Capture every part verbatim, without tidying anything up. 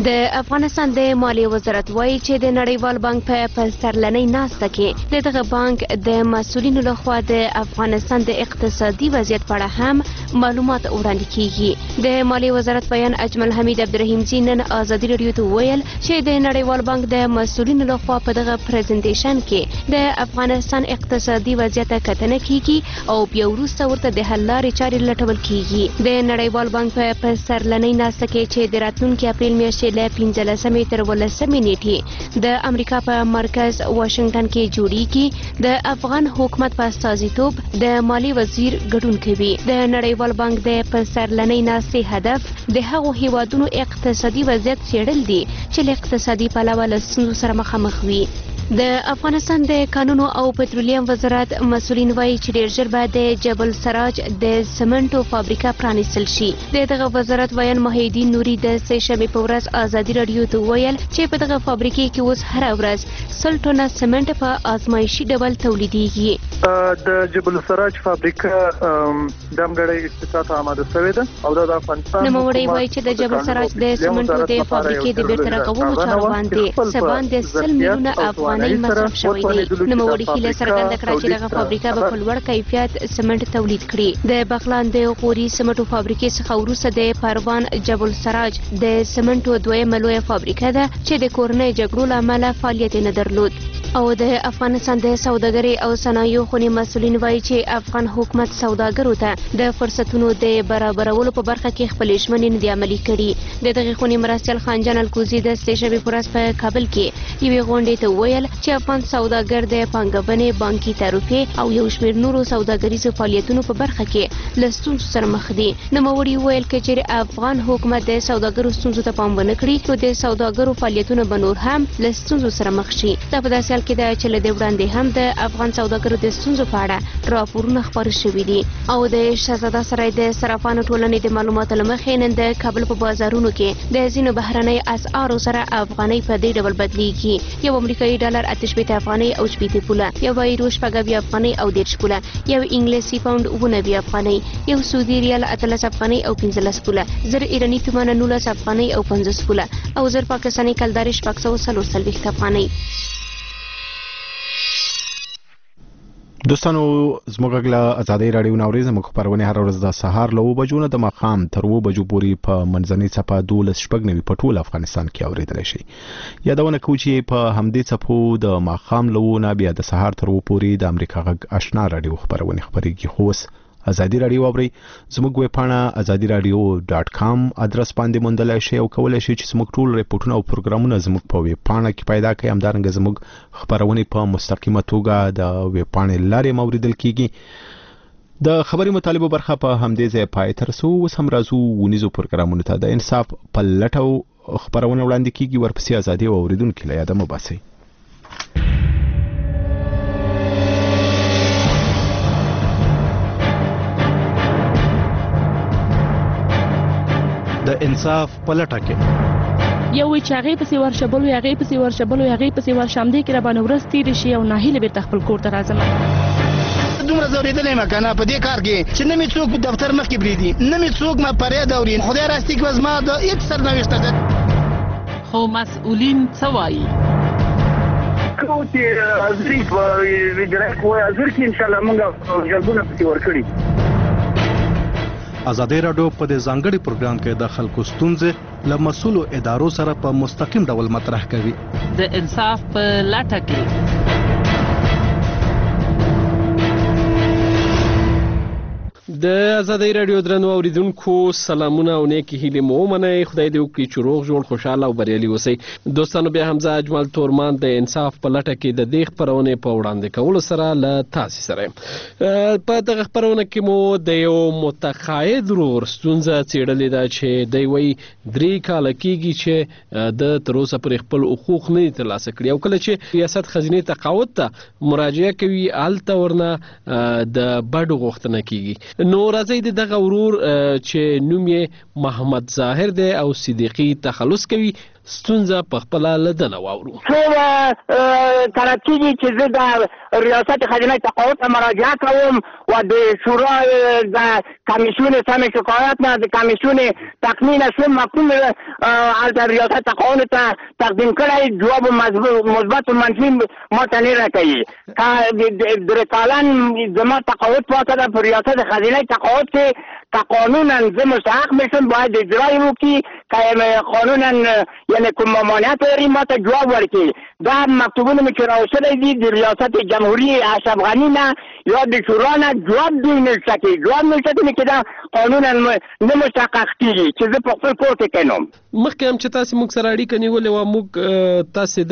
د افغانستان د مالیې وزارت وایي چې د نړیوال بانک په پسرلنۍ ناسته کې د دغه بانک د مسؤلینو لخوا د افغانستان د اقتصادي وضعیت په اړه هم معلومات وړاندې کیږي. د مالیې وزارت بیان اجمل حمید عبدالرحیمزي نن ازادي راډیو ته وویل چې د نړیوال بانک د مسؤلینو لخوا په دغه پریزنټیشن کې د افغانستان اقتصادي وضعیت کتنه کیږي او بیا وروسته ورته د حل لارې چارې لټول کیږي. د نړیوال بانک په پسرلنۍ ناسته کې چې د راتلونکي اپریل میاشتې له پنځلسمې تر ولسمې نیټې د امریکا په مرکز واشنگټن کې جوړیږي. د افغان حکومت په استازیتوب د مالی وزیر ګډون کوي. د نړیوال بانک د پسرلنۍ ناستې هدف د هغو هیوادونو اقتصادي وضعیت څیړل دي چې له اقتصادي پلوه له ستونزو سره مخامخ وي. د افغانستان د کانونو او پټرولیم وزارت مسؤلین وایي چې ډیر ژر به د جبل سراج د سمنټو فابریکه پرانیستل شي. د دغه وزارت ویان محی الدین نوري د سه شنبې په ورځ ازادي راډیو ته وویل چې په دغه فابریکې کې اوس هره ورځ سل ټنه سمنټ په ازمایشي ډول تولیدېږي. د جبل سراج فابریکه د امګړې اقتصاد آماده شوې ده او د افغانستان نوموړی وایي چې د جبل سراج د سمنټو د فابریکې د بیرته رغولو چارو باندې سبان د سل میلیونه افغان مصرف شوی دی. نوموړي هیله څرګنده کړه چې دغه فابریکه به په لوړ کیفیت سمنټ تولید کړي. د بغلان د غوري سمنټو فابریکې څخه وروسته د پروان جبل سراج د سمنټو دویمه لویه فابریکه ده چې د کورنۍ جګړو له امله فعالیت نه درلود. او د افغانستان د سوداګرۍ او صنایعو خونې مسؤلین وایي چې افغان حکومت سوداګرو ته د فرصتونو د برابرولو په برخه کې خپلې ژمنې نه دي عملي کړي. د دغې خونې مرستیال خانجان الکوزي د سه شنبې په ورځ په کابل کې یوې غونډې ته وویل چې افغان سوداګر د پانګونې بانکي تعرفې او یو شمېر نورو سوداګریزو فعالیتونو په برخه کې له ستونزو سره مخ دي. نوموړي وویل که چېرې افغان حکومت د سوداګرو ستونزو ته پام ونه کړي نو د سوداګرو فعالیتونه به نور هم له ستونزو سره مخ شي. دا په داسې حال کې ده چې له دې وړاندې هم د افغان سوداګرو د ستونزو په اړه راپورونه خپاره شوي دي. او د شهزاده سرای د صرافانو ټولنې د معلوماتو له مخې نن د کابل په بازارونو کې د ځینو بهرنۍ اسعارو سره افغانۍ په دې ډول بدلیږي. یو امریکایي ډالر اته شپېته افغانۍ او شپېته پوله، یو یورو شپږ اویا افغانۍ او دېرش پوله، یو انګلیسي پاونډ اووه نوي افغانۍ، یو سعودي ریال اتلس افغانۍ او پنځلس پوله، زر ایراني تومانه نولس افغانۍ او پنځوس پوله او زر پاکستاني کلدارې شپږ سوه څلور څلوېښت افغانۍ. دوستانو زموږ غږ له ازادۍ راډیو نه اورئ. زموږ خپرونې هره ورځ د سهار له اوه بجو نه د ماښام تر اوه بجو پورې په منځنۍ څپه دولس شپږ نوي په ټول افغانستان کې اورېدلی شئ. یادونه کوو چې په همدې څپو د ماښام له اوه نه بیا د سهار تر اوه پورې د امریکا غږ اشنا راډیو خپرونې خپرېږي. خو اوس ازادي راډیو اورئ. زموږ ویبپاڼه ازادي راډیو ډاټ کام ادرس باندې موندلی شئ او کولی شئ چې زموږ ټول ریپورټونه او پروګرامونه زموږ په ویبپاڼه کې پیدا کړئ. همدارنګه زموږ خپرونې په مستقیمه توګه د ویبپاڼې له لارې هم اورېدل کېږي. د خبري مطالبو برخه په همدې ځای پای ته رسوو. اوس هم راځو ونیزو پروګرامونو ته. د انصاف په لټه خپرونه وړاندې کېږي. ورپسې ازادي او اورېدونکي له یاده مه باسئ. د انصاف په لټه کې یو وی چې هغې پسې ورشه بل وی هغې پسې ورشه بل وی هغې پسې ورشه همدې کې راباندې ورځ تېرې شي او ناهیله بېرته خپل کور ته راځم. دومره ځورېدلی یم که نه په دې کار کې چې نه مې څوک دفتر مخکې پرېږدي، نه مې څوک ما فریاد اوري. خدای راستي کې به زما د هېڅ سرنوشته ده. خو مسؤلین څه وایي؟ کوم چې حاضري په اجرایه قوه حاضر کړي انشاءالله موږ جلبونه پسې ورکړي. ازادي راډیو په دې ځانګړي پروګرام کې د خلکو ستونزې له مسؤلو ادارو سره په مستقیم ډول مطرح کوي. د انصاف په لټه کې د ازادۍ راډیو درنو اوریدونکو سلامونه او نیکې هیلې مو ومنئ. خدای دې وکړي چې روغ جوړ خوشحاله او بریالي اوسئ. دوستانو بیا هم زه اجمل تورمان د انصاف په لټه کې د دې خپرونې په وړاندې کولو سره له تاسې سره یم. په دغه خپرونه کې مو د یو متقاعد ورور ستونزه څېړلې ده چې دی وایي درې کاله کېږي چې د تر اوسه پورې خپل حقوق نه دي ترلاسه کړي او کله چې ریاست خزینې تقاعد ته مراجعه کوي هلته ورنه د بډو غوښتنه کېږي. نو راځئ د دغه ورور چې نوم یې محمد ظاهر دی او صدیقي تخلص کوي ستونزه په خپله له دنه واورو. څو طلب کېږي چې زه د ریاست خزینه تقاعد ته مراجعه کوم و د شورا د کمیسیون سم شکایت نه د کمیسیون تقنین سم مفهوم هلته ریاست تقاعد ته تقدیم کړی جواب مثبت و منفي ما ته نه راکوي. که درې کالن زما تقاعد پاته ده په ریاست خزینه تقاعد کې که قانونا زه مستحق میشم باید اجرای وکړي، که قانونا یعنی کوم ممانعت لري ما ته جواب ورکړي. دا مکتوبونه مې چې راوستلی دي د ریاست جمهوری اشرف غني نه یا د شورا نه جواب دوی نشته کوي، جواب نشته کوي چې دا قانونا نه مستحقق کېږي چې زه په خپل کور کې کینم. مخکې هم چې تاسې موږ سره اړیکه نیولې وه، موږ تاسې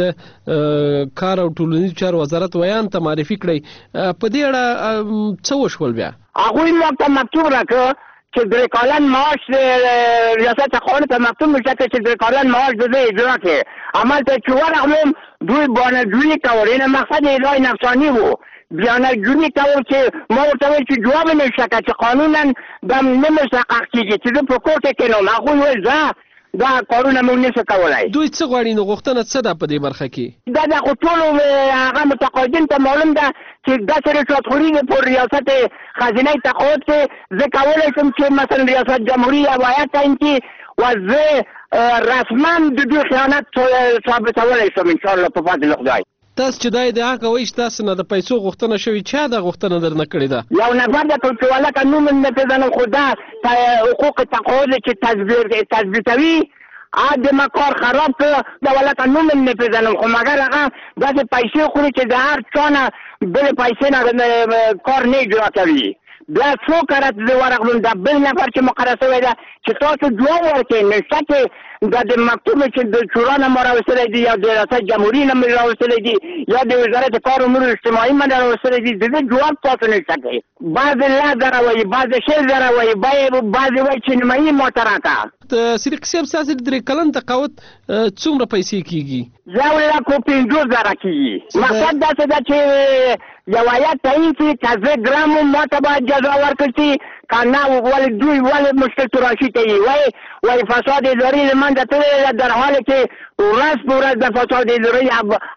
د کار او ټولنیزو چارو وزارت ویان ته معرفي کړئ. په دې اړه څه وشول بیا؟ هغوی موږ ته مکتوب راکړه چې درې کالن معاش ریاست تقاعد ته مکتوب میشه چې درې کالن معاش د زه اجرا کړې. همالته چې ورغلم دوی بانکجویي کول، یعنې مقصد اجرای نفساني و. بانکجویي کول چې ما ورته ویل چې جواب یې نشته چې قانونا دا نه مستحقق کېږي چې زه په کور کې کینم. هغوی ویل زه دا کارونه موږ نشو کولای. دوی څه غواړي نو غوښتنه څه ده په دې برخه کې؟ دا د خو ټولو هغه متقاعدین ته معلوم ده چې داسې رشوتخوري ده په ریاست خزینه تقاعد کې. زه کولی شم چې مثلا ریاست جمهوری یا باید تعیین کړي و زه رسما د دوی خیانت ثابتولی شم انشاءالله په فضل خدای. تاسو چې دا ادعا کوئ چې تاسو نه د پیسو غوښتنه شوې، چا دا غوښتنه درنه کړې ده؟ یو نفر ده چې ولکه نوم یې نه پېژنم، خو دا حقوق تقاعد چې تثبیتوي د ما کار خراب کړه، دا ولکه نوم یې نه پېژنم، خو مګر هغه داسې پیسې خوري چې د هر چا نه بلې پیسې نه کار نه اجرا کوي. بیا څو کرت زه ورغلم دا بل نفر چې مقرر شوی ده چې تاسو جواب ورکړئ. نشته چې دا د مکتوب چې د شورا نه ما راوستلی دي یا د ریاست جمهوري نه مې راوستلی دي یا د وزارت کار امور اجتماعي نه راوستلی دي، د دې جواب تاسو نشته کوئ. بعضې لا زره وایي، بعضې شل زره وایي، بعضې وایي چې نیمایي ما ته راکړه. صدیق صاحب ستاسې د درې کلن تقاعد څومره پیسې کېږي؟ یو لک و پنځوس زره کېږي. مقصد داسې ده چې یو ایت تعیین کړي که زه ګرام وم ما ته باید جزا ورکړل شي، که نه ولې دوی ولې مشکل تراشي کوي. وایي وایي فساد اداري له منځه تللی ده، در حال کې ورځ په ورځ د فساد اداري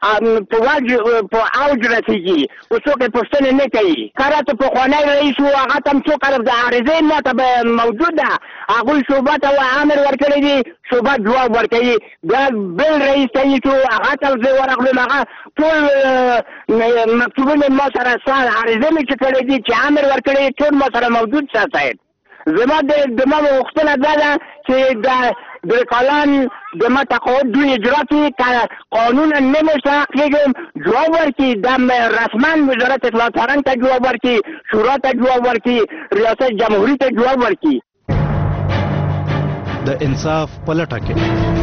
په اوج رسېږي، خو څوک یې پوښتنې نه کوي. کله چې پخوانی رئیس و هغه ته هم څو کله د عارضې ما ته موجود ده، هغوی شعبه ته امر ورکړی دي، شعبه جواب ورکوي. بیا بل رئیس تعیین شو، هغه ته زه ورغلم، هغه ټول مکتوبونه ما سره عارضه مې چې کړی دي چې امر ورکړی ټول ما سره موجود شه. صاحب زما د ما غوښتنه دا ده چې د درې کالن د ما تقاعد دوی اجرا کړي، که قانونا نه مستحق کېږم جواب ورکړي. دا رسما وزارت اطلاعات فرهنګ ته جواب ورکړي، شورا ته جواب ورکړي، ریاست جمهوري ته جواب ورکړي. د انصاف په لټه کې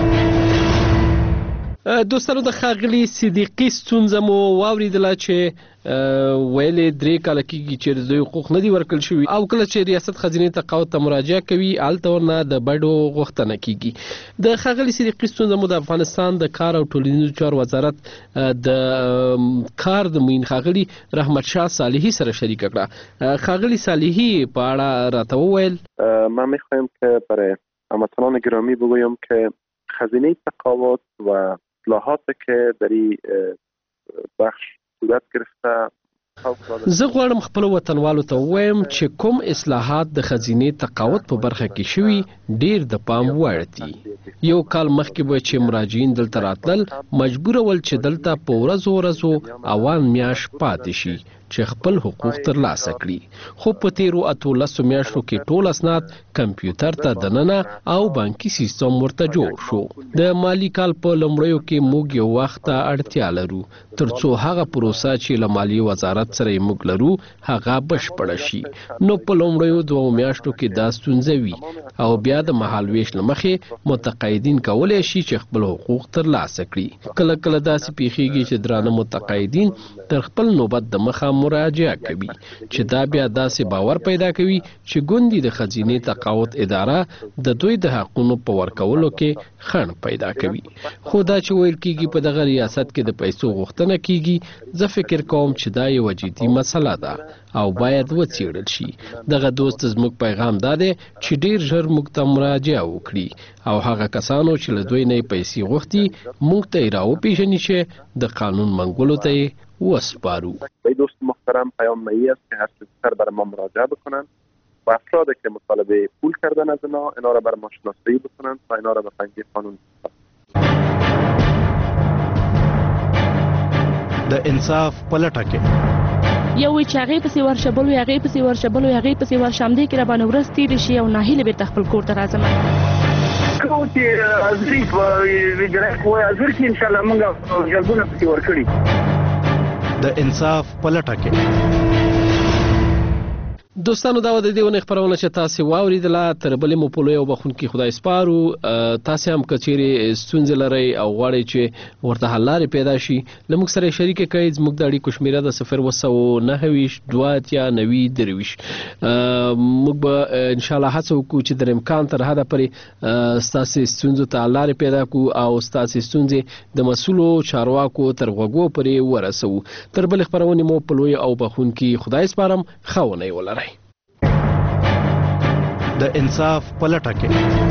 دوستانو د ښاغلي صدیقي ستونزه مو واورېدله چې ویلې درې کاله کېږي چې د دوی حقوق نه دي ورکړل شوي، او کله چې ریاست خزینې تقاعد ته مراجعه کوي هلته ورنه د بډو غوښتنه کېږي. د ښاغلي صدیقي ستونزه مو د افغانستان د کار او ټولنیزو چارو وزارت د کار د معین ښاغلي رحمت شاه صالحي سره شریکه کړه. ښاغلي صالحي په اړه راته وویل. من میخوایم که برای هموطنان گرامی بگویم که خزینه تقاعد و اصلاحاتی که در این بخش صورت گرفته، زه غواړم خپل وطنوالو ته ووایم چې کوم اصلاحات د خزینې تقاعد په برخه کې شوي ډیر د پام وړ دي. یو کال مخکې به چې مراجعین دلته راتلل مجبور ول چې دلته په ورځو ورځو اوان میاش پاتې شي چې خپل حقوق ترلاسه کړي، خو په تیرو اتولسو میاشتو کې ټول اسناد کمپیوټر ته دننه او بانکي سیستم ورته جوړ شو. د مالی کال په لومړیو کې موږ یو وخت ته اړتیا لرو ترڅو هغه پروسه چې له مالیې وزارت سره یې موږ لرو هغه بشپړه شي. نو په لومړیو دوو میاشتو کې دا ستونزه وي او بیا د مهال ویش له مخې متقاعدین کولی شي چې خپل حقوق ترلاسه کړي. کله کله داسې پیښیږي چې درانه متقاعدین تر خپل نوبت د مخه مراجعه کوي چې دا بیا داسې باور پیدا کوي چې ګوندي د خزینې تقاعد اداره د دوی د حقونو په ورکولو کې خنډ پیدا کوي. خو دا چې ویل کیږي په دغه ریاست کې د پیسو غوښتنه کیږي، زه فکر کوم چې دا یو جدي مسله ده او باید وڅېړل شي. دغه دوست زموږ پیغام دا دی چې ډیر ژر موږ ته مراجعه وکړي او هغه کسانو چې له دوی نه پیسې غوښتي موږ ته یې راوپېژني چې د قانون منګولو ته یې وسپارو. دوست محترم پیام نهایی است که هر چیزتر بر ما مراجعه بکنند و افرادی که مطالبه پول کردن از اینا اینا را بر ما شناسایی بکنند و اینا را به پنجه قانون بسپارند. د انصاف پلټه کې یو چې هغه پسې ورشه بل وي هغه پسې ورشه بل وي هغه پسې ورشه همدې کې را باندې ورځ تېرې شي او ناهیله بیرته خپل کور ته راځم. کوم چې ازري په ویجرای کوی ازر کې ان شاء الله موږ جلبونه پسې ورکړي. د انصاف پلټه کې دوستانو دا د دې ونې خبرونه چې تاسو واوریدله تر بلې مو په لوی او بخونکي خدای سپارو. تاسو هم کچېرې ستونزې لرئ او غواړئ چې ورته حل لارې پیدا شي له موږ سره شریکه کړئ. زموږ د اړیکو شمیره د صفر اووه سوه نهه ویشت دوه اتیا نوي درویشت. موږ به انشاءالله هڅه وکړو چې در امکان تر حده پورې ستاسو ستونزو ته حل لارې پیدا کړو او ستاسو ستونزې د مسؤلو چارواکو تر غوږو پورې ورسوو. تر بلې خبرونې مو په لوی او بخونکي خدای سپارم. ښه ونې ولرئ. د انصاف پلټه کې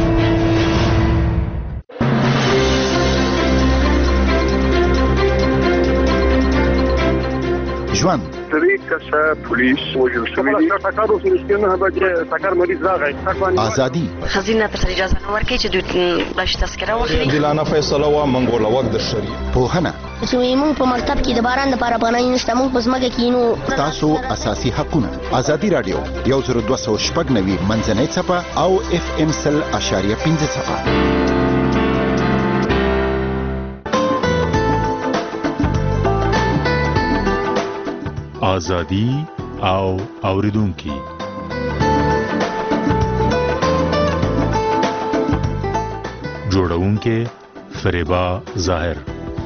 ژوند درې کسه پولیس وژل شوي دي. ټکر وشو چې نه به ټکر مریض راغی. ازادي خزینه ته اجازه نه ورکړي چې دوی راشي تذکره واخلي. عادلانه فیصله وا منګول وخت د شری پوهنه چې موږ په مکتب کې د باران لپاره پناه نشته موږ په ځمکه کې نو تاسو اساسي حقونه. ازادي رادیو یو زر دوه سوه شپږ نوي منځنۍ څپه او اف ام سل اشاریه پنځه څپه. آزادی او اوریدونکي جوړونکي فریبا ظاهر.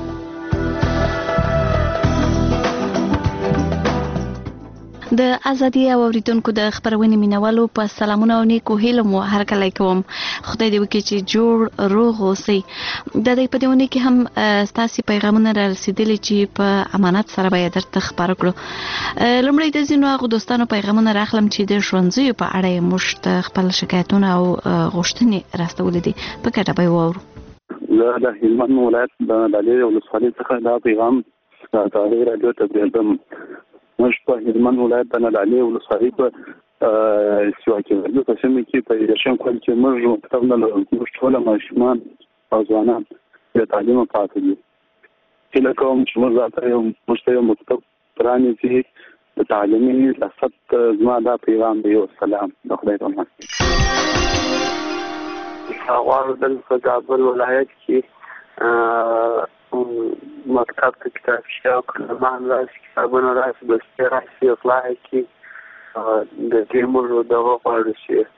د ازادي او اوریدونکو د خبرونې مینوالو په سلامونه او نیکو هیله مو هرکلی کوم. خدای دې وکړي چې جوړ روغ اوسئ. د دې په دیونه کې هم ستاسو پیغامونه را رسیدلي چې په امانت سره به درته خبر کړو. لومړی د ځینو هغو دوستانو پیغامونه راخلم چې د ژوندځیو په اړه یې موږ خپل شکایتونه او غوښتنې راستولي دي. په ګډه به یې واورو. زه د هلمند ولایت د نادعلي ولسوالۍ څخه دا پیغام د ازادي راډیو ته پرېږدم. موږ په هلمند ولایت د نادعلي ولسوالۍ په سیوا کې په سیمه کې په یشم کول چې موږ مکتب نه لرو. موږ ټول ماشومان او ځوانان د تعلیم پاتې دي. هیله کوم چې موږ ځاته یو موږ یو مکتب پرانیزي د تعلیمي ریاست. زما دا پیغام دی. والسلام. د خدای په امان. هغه د کابل ولایت کې مکتب ته کتاب شاو کلمان راځي کتابونه راځي بستې راځي اصلاح کې د دې موضوع دغه غواړو چې